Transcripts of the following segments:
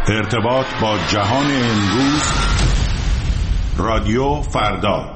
ارتباط با جهان امروز. رادیو فردا.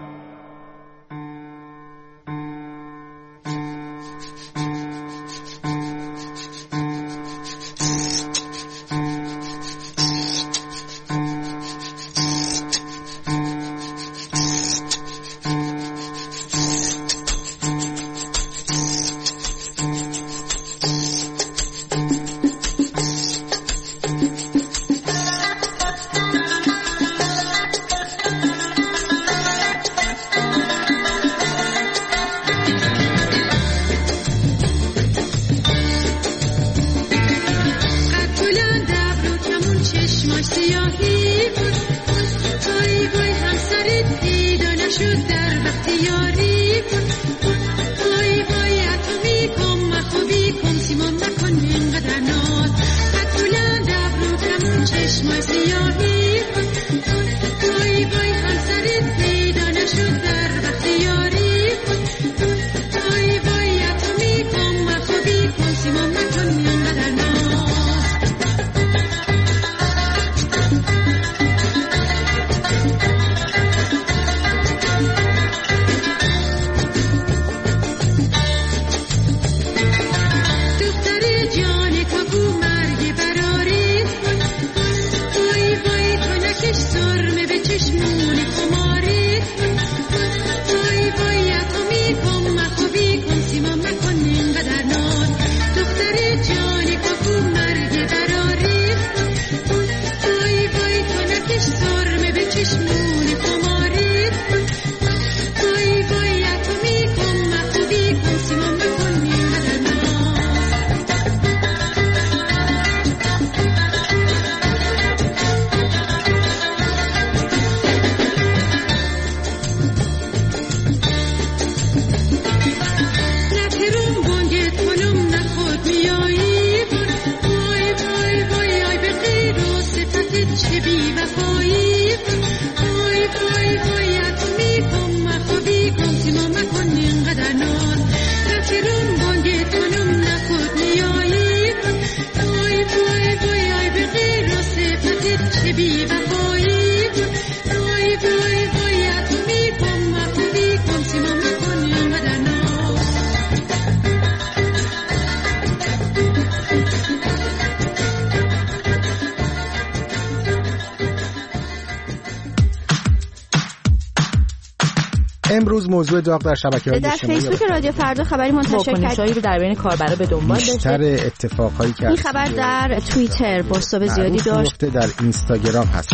امروز موضوع داغ در شبکه‌های اجتماعی در فیسبوک رادیو فردا خبری منتشر کرد رو در بین کاربرا به دنبال داشته. بیشتر اتفاقایی که این خبر در توییتر بازتاب زیادی داشت. در اینستاگرام هست.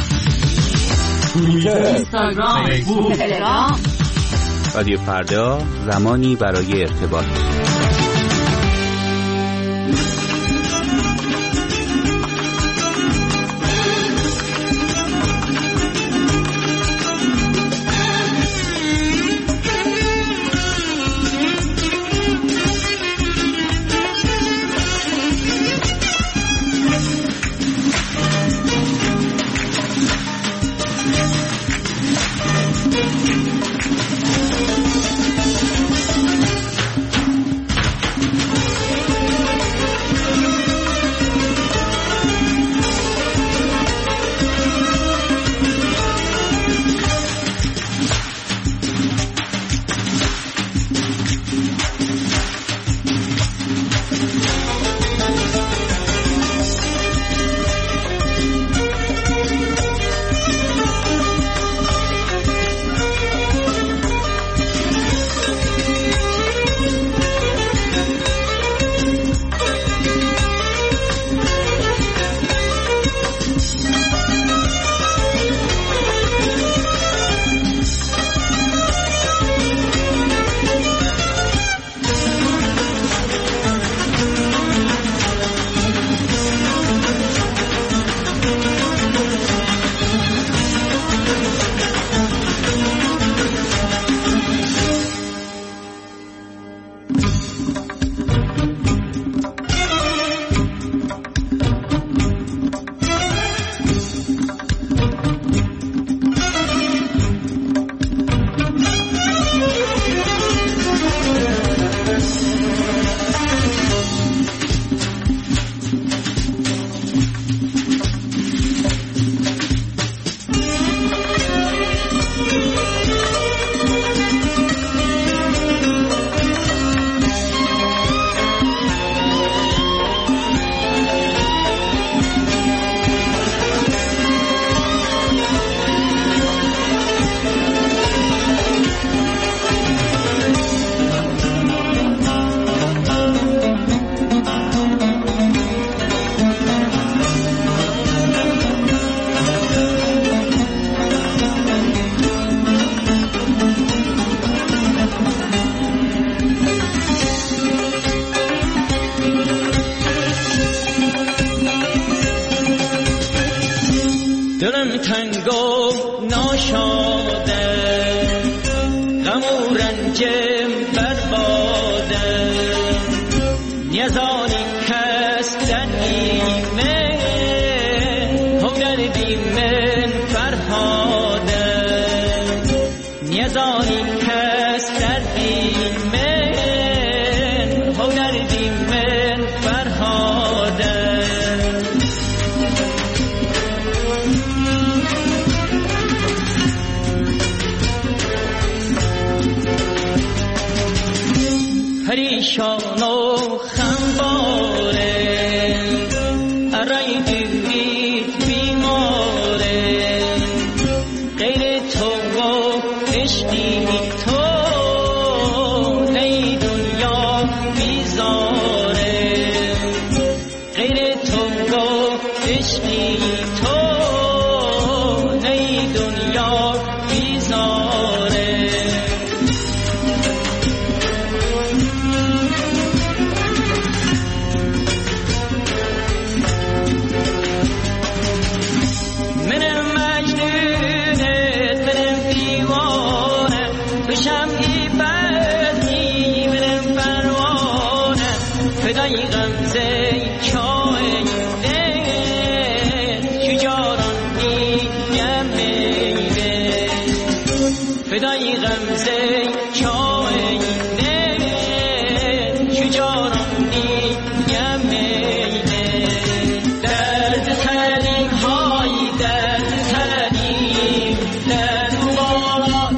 اینستاگرام، فیسبوک، تلگرام. رادیو فردا، زمانی برای ارتباط. دلم تنگ و ناشاده، غم و رنجم برباده، نیازانی کس در ایمن، هنر بیمن فرهاده، نیازانی کس در ایمن، هنر بیمن فرهاده. پریشان و خمباره، ارای دیوید بیماره، غیر تو و عشقی تو نی دنیا بیزاره، غیر تو و عشقی تو نی دنیا بیزاره. شمعی بدی برم پروانه، فدای غمزه چای دل، شجاران میگم میده، فدای غمزه چای دل، شجاران میگم میده. درد ترین های درد ترین، درد مبارک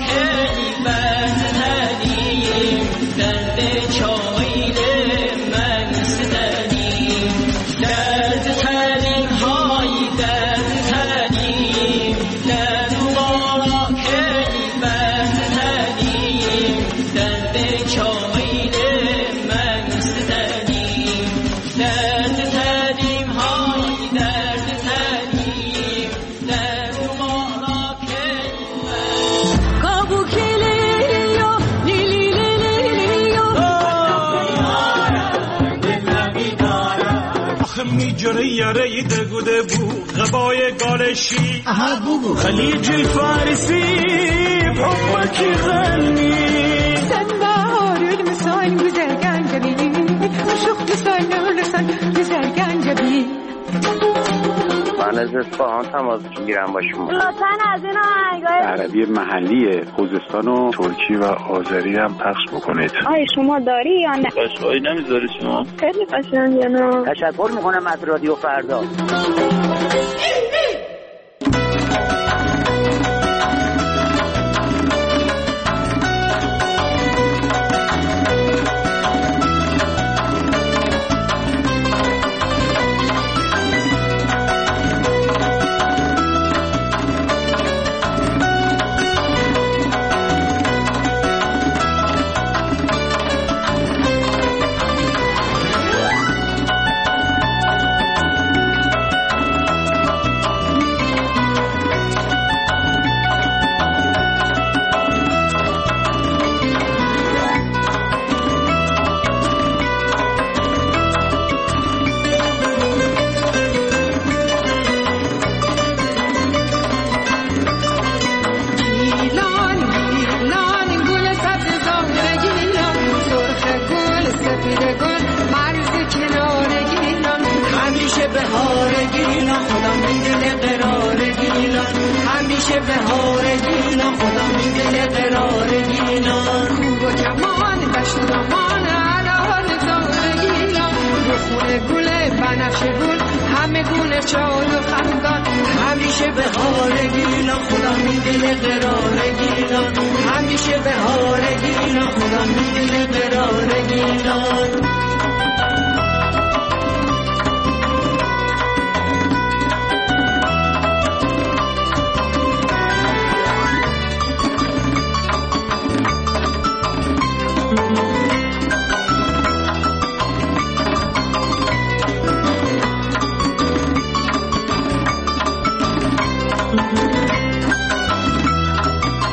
درد چایل من ستنیم، درد ترین های درد ترین، درد مبارک من ستنیم، درد چایل من ستنیم، درد ترین های درد ترین، درد مبارک من. کابو کلیو لیلی میجره یاره دگوده بو غبای گالشی خلیج فارسی حبکی غنی sen bahar ölmüşsen güzel gencebi aşık ölürsen güzel gencebi. من از اصفهان تماس میگیرم با شما. لطفاً از این آهنگای عربی محلی خوزستان و ترکی و آذری هم پخش بکنید. آیا شما داری یا نه؟ قشقایی نمیذاری شما؟ خیلی قشنگه نه؟ تشکر میکنم از رادیو فردا.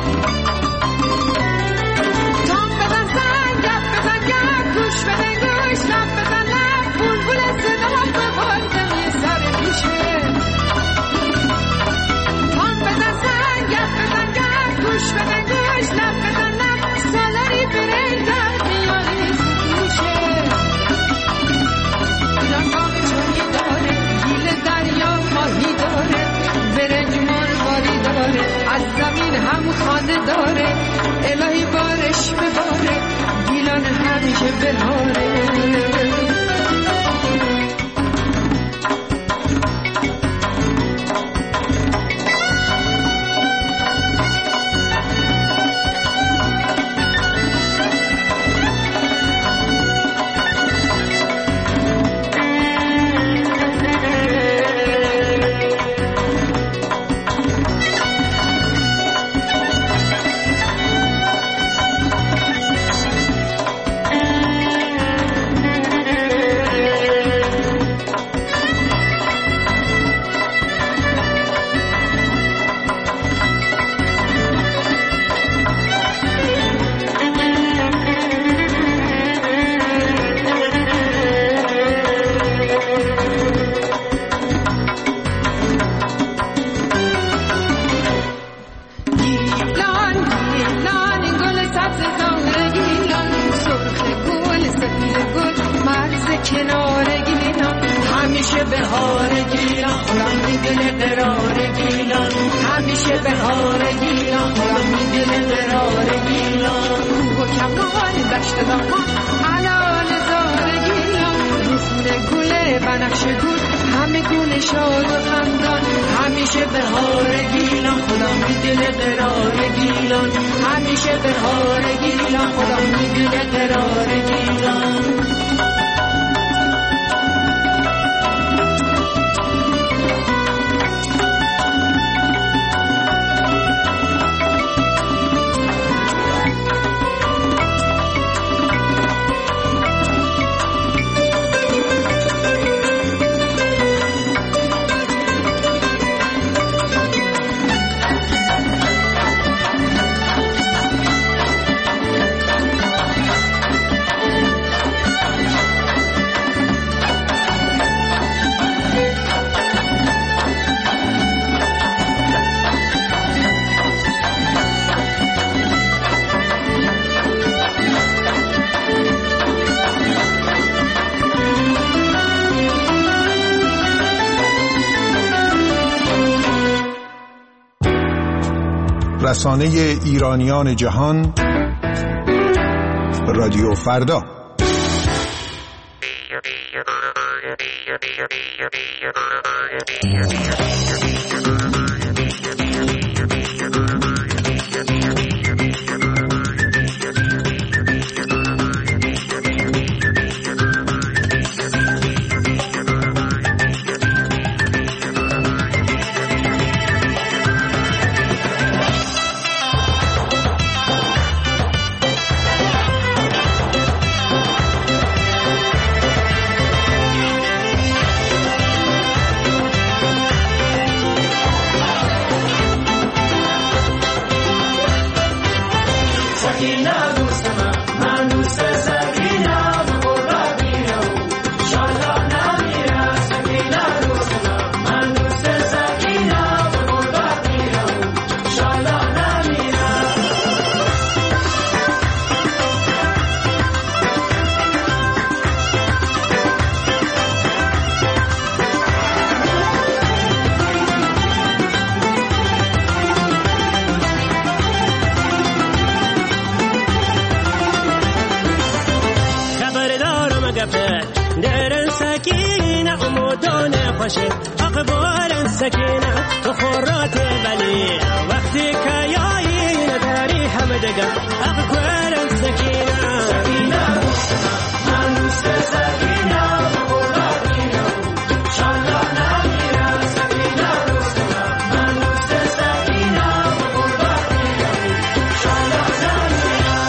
Tam beden sen, gap beden gap, kuş beden بهار گیلان خودم میدل قرار گیلان همیشه بهار گیلان خودم میدل قرار گیلان و کمان دشت دامان علال زار گیلان رسول گل بنفشه گل همه گل شاد و خندان همیشه بهار گیلان خودم میدل قرار گیلان همیشه بهار گیلان خودم میدل قرار گیلان رسانه ایرانیان جهان رادیو فردا. درن سکینه عمودانه خوشه اقبال سکینه تو خورات بلی وقتی که یایی نداری همه دگه اقبال سکینه سکینه من دوست سکینه بقربانینه شالله نمیره سکینه دوست من دوست سکینه بقربانینه شالله نمیره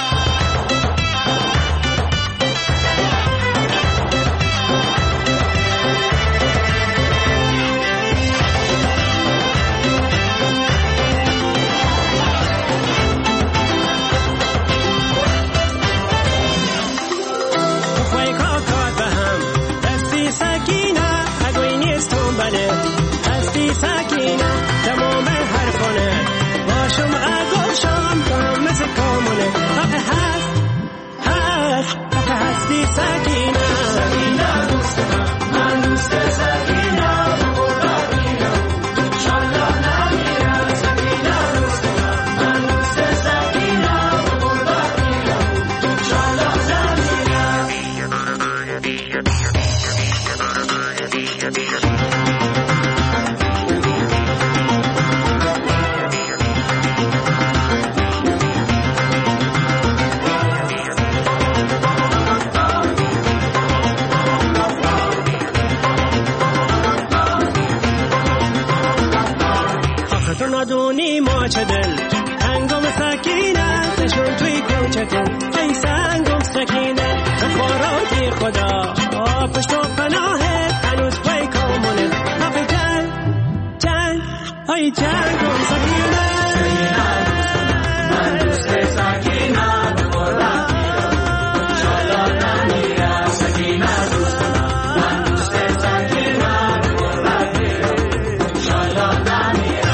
دونی ما چه دل هنگام سکینه تشون توی کوچکون ای سنگم سکینه خاراتی خدا پشت و پناهت هنوز پای کامونه حق جنگ ای جنگم سکینه من دوست سکینه بقربان شالا نمیره سکینه دوست من دوست سکینه بقربان شالا نمیره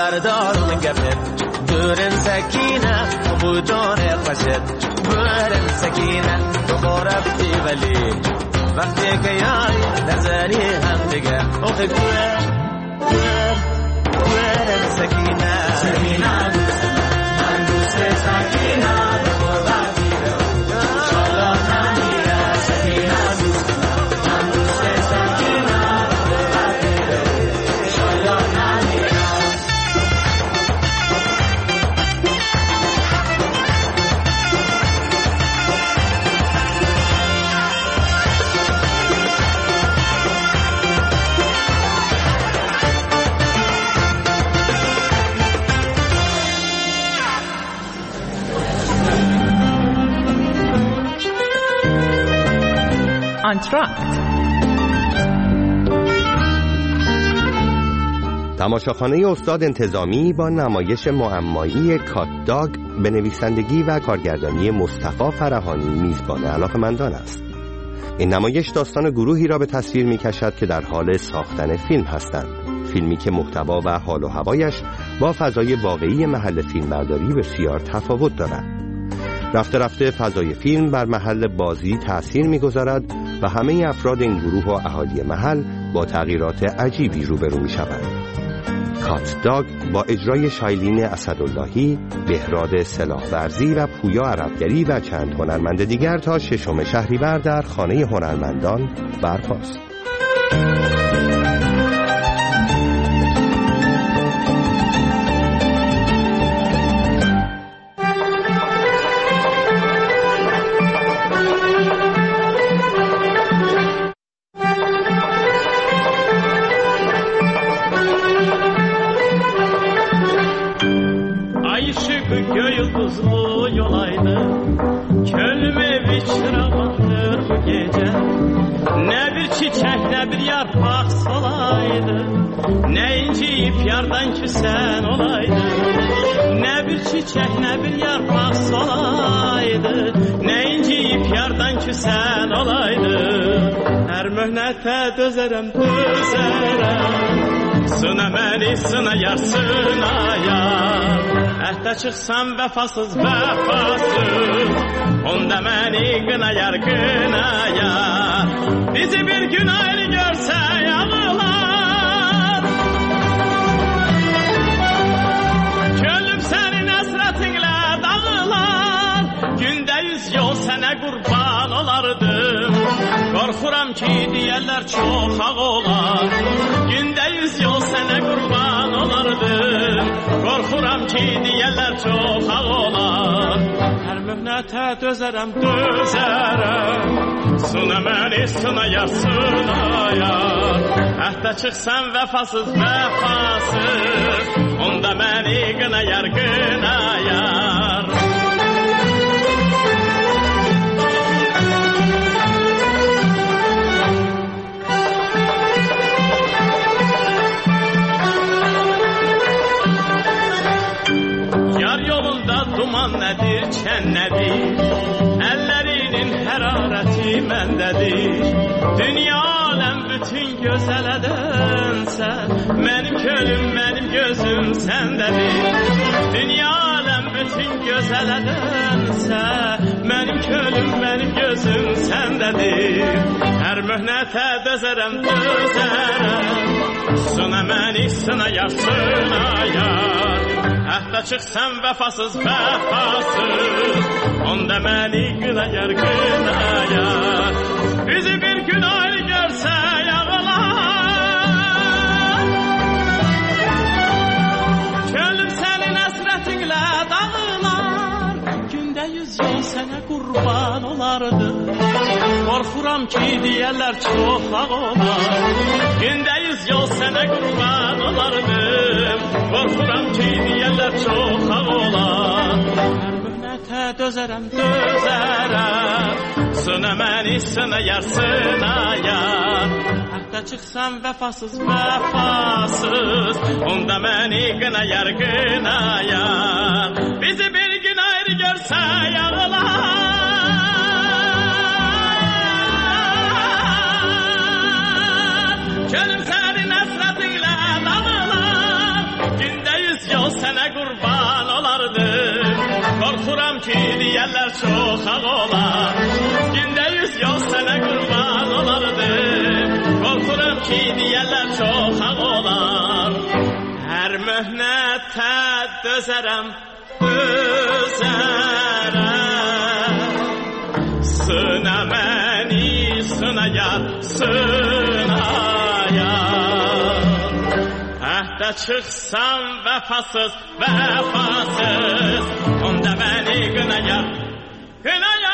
بردار گپت برن سکینه و جان خوشت برن سکینه تو رفتی ولی وقتی که یاری نزنی هم دیگه آخه برن سکینه سکینه دوست من دوست سکینه تماشاخانه استاد انتظامی با نمایش معمایی کات داگ به نویسندگی و کارگردانی مصطفی فرهانی میزبان علاقه‌مندان است. این نمایش داستان گروهی را به تصویر می‌کشد که در حال ساختن فیلم هستند. فیلمی که محتوا و حال و هوایش با فضای واقعی محل فیلمبرداری بسیار تفاوت دارد. رفته رفته فضای فیلم بر محل بازی تأثیر می‌گذارد و همه افراد این گروه و اهالی محل با تغییرات عجیبی روبرو می‌شوند. کات داگ با اجرای شایلین اسداللهی، بهراد سلاح‌ورزی و پویا عربگری و چند هنرمند دیگر تا 6 شهریور در خانه هنرمندان برپاست. Yardan ki sen olaydın, ne bir çiçek ne bir yarpak solaydı, ne inciyip yardan ki sen olaydın. Her mühnete dözerem, sına beni sına yar sına yar. Əhdə çıxsam vəfasız vəfasız, onda məni qına yar qına yar. Bizi bir gün ayrı görsə ağlar. Yol sənə qurban olardım. Qorxuram ki deyərlər çox ağ olar. Gündə 100 yol sənə qurban olardım. Qorxuram ki deyərlər çox ağ olar. Hər möhnətə dözərəm. Sına məni sına yar sına yar. Əhdə çıxsam vəfasız vəfasız, onda məni qına yar qına yar. Duman nədir, çən nədir, əllərinin hərarəti məndədir. Dünya aləm bütün gözələdənsə, mənim könlüm, mənim gözüm səndədir. Dünya aləm bütün gözələdənsə, mənim könlüm, mənim gözüm səndədir. Hər möhnətə dözərəm. Sına məni sına yar sına yar. Əhdə çıxsam vəfasız vəfasız, onda məni qına yar qına yar. Bizi bir gün ayrı görsə ağlar. Könlüm sənin əsrətinlə dağılar. Gündə 100 yol sənə qurban olardı. Qorxuram ki deyərlər çox ağ olar. Gündə 100 yol sənə qurban olardım. Qorxuram ki deyərlər çox ağ olar. Hər möhnətə dözərəm. Sına məni sına yar sına yar. Əhdə çıxsam vəfasız vəfasız, onda məni qına yar qına yar. Bizi bir gün ayrı görsə ağlar. Könlüm sənin əsrətinlə dağılar. Gündə 100 ki deyərlər çox ağ olar. Gündə 100 yol sənə qurban olardı. Qorxuram ki deyərlər çox ağ olar. Hər möhnətə dözərəm, sına məni, sınayar, sınayar. Əhdə çıxsam vəfasız, vəfasız, onda məni qınayar, qınayar.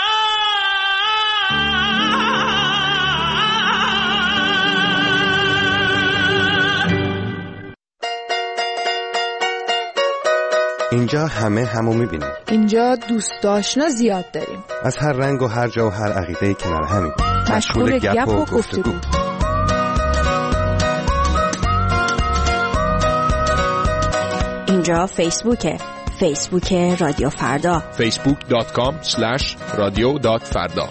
اینجا همو میبینیم. اینجا دوست آشنا زیاد داریم. از هر رنگ و هر جا و هر عقیده کنار همیم. مشغول گپ و گفتگو. اینجا فیسبوکه. فیسبوک رادیو فردا. facebook.com/radio.farda.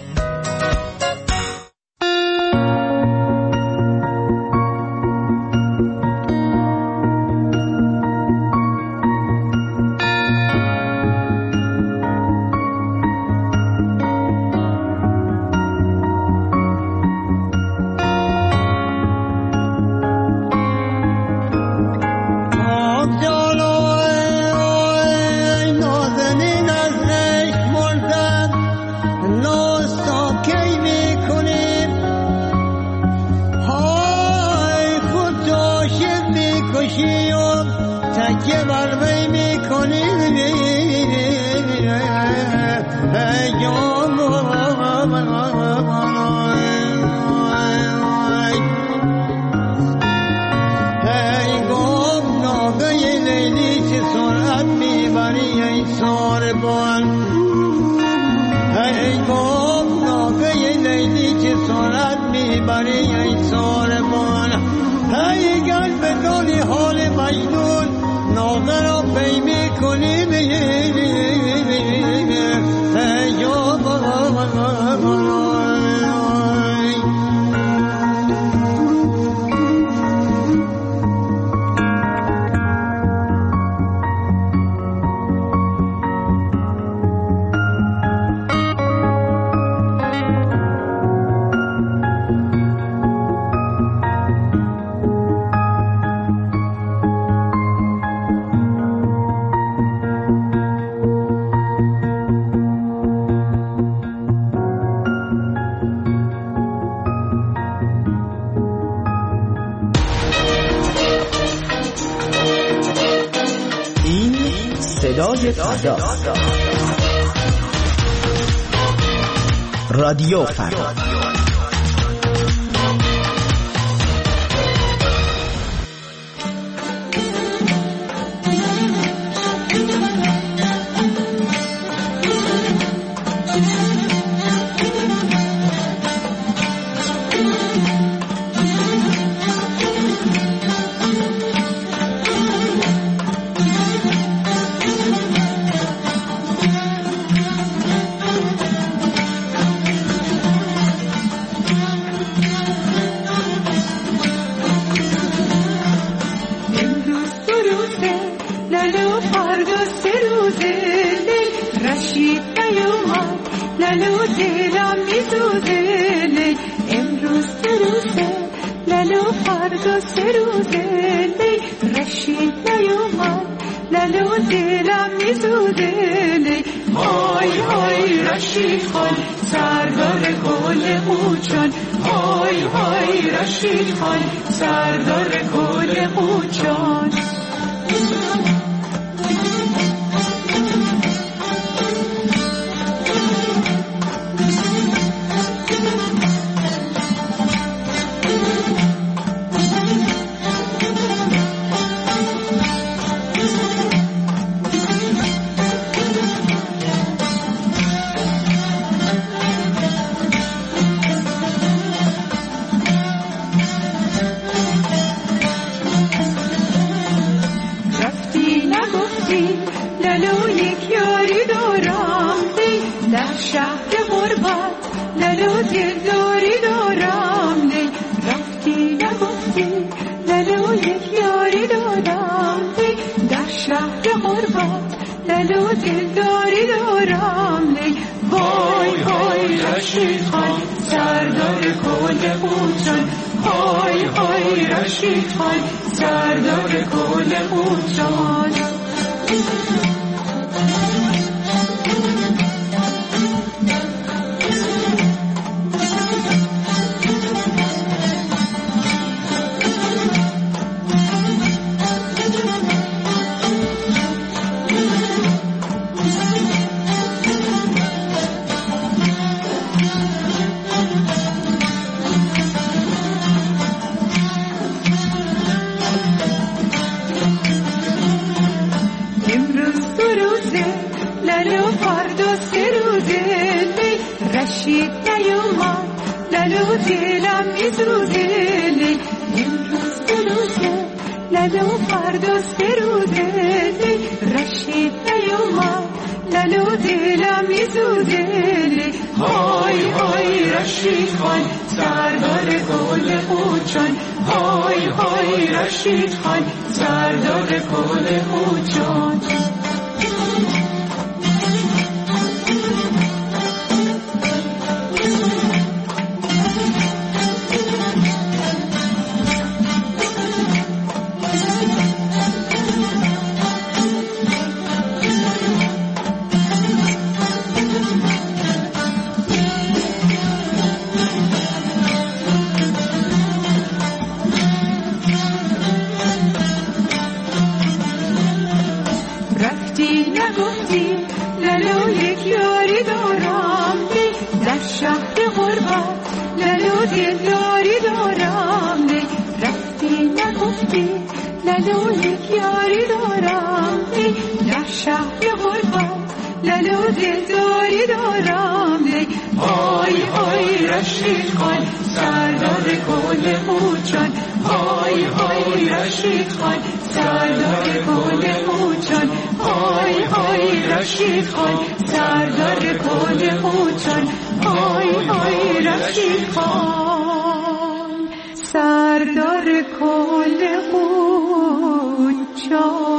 رادیو فردا. سردار کل قوچان های های رشید خان سردار کل قوچان رشید نیومد لالو دلم میسوزه امروز دو روزه لالو فردا سه روزه رشید نیومد لالو دلم میسوزه های های رشید خان سردار کل قوچان های های رشید خان سردار کل قوچان لالو یک یاری دارم در شهر غربت لالو دلداری دارم های های رشید خان سردار کل قوچان های های رشید خان سردار کل قوچان های های رشید خان سردار کل قوچان های های رشید خان سردار کل قوچان